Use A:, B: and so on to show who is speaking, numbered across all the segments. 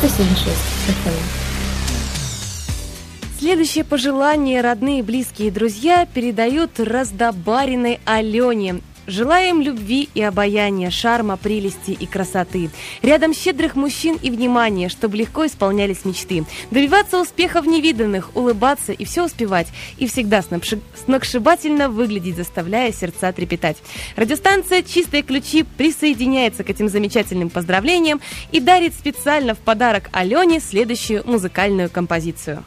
A: 107.6 FM.
B: Следующее пожелание родные, близкие и друзья передают раздобаренной Алене. Желаем любви и обаяния, шарма, прелести и красоты. Рядом щедрых мужчин и внимания, чтобы легко исполнялись мечты. Добиваться успехов невиданных, улыбаться и все успевать. И всегда сногсшибательно выглядеть, заставляя сердца трепетать. Радиостанция «Чистые ключи» присоединяется к этим замечательным поздравлениям и дарит специально в подарок Алене следующую музыкальную композицию.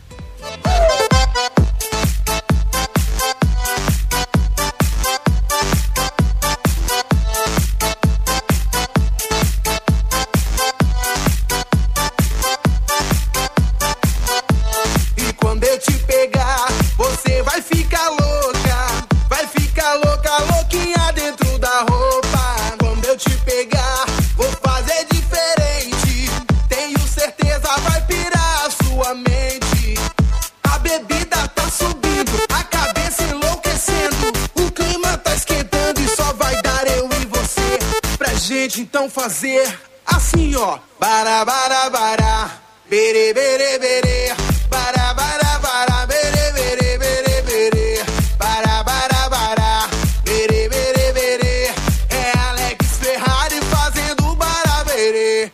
C: Então fazer assim, ó. Bara, bara, bara. Bere, bere, bere. Bara, bara, bara. Bere, bere, bere, bere. Bara, bara, bara. Bere, bere, bere. É Alex Ferrari fazendo bara, bere.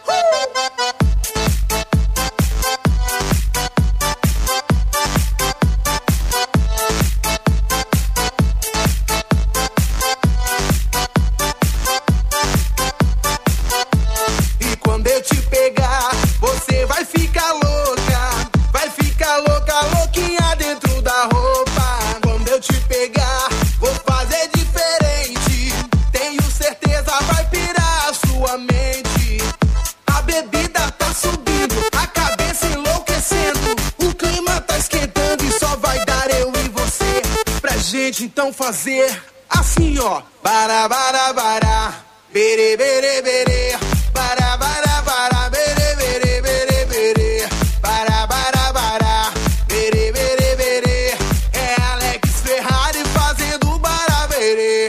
C: Então fazer assim, ó. Bara, bara, bara. Bere, bere, bere. Bara, bara, bara. Bere, bere, bere, bere. Bara, bara, bara. Bere, bere, bere. É Alex Ferrari fazendo bara, bere.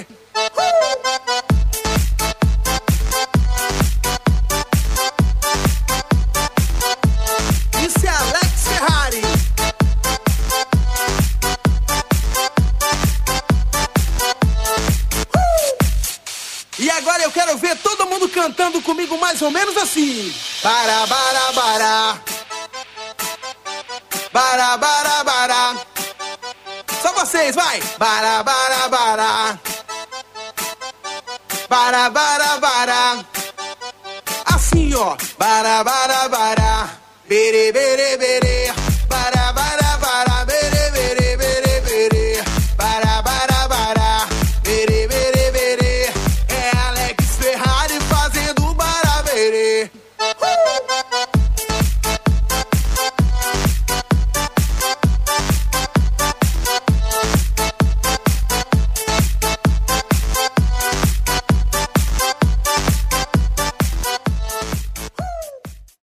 C: Isso é Alex Ferrari. E agora eu quero ver todo mundo cantando comigo mais ou menos assim. Bara, bara, bara. Bara, bara, bara. Só vocês, vai. Bara, bara, bara. Bara, bara, bara. Assim, ó. Bara, bara, bara. Bere, bere, bere.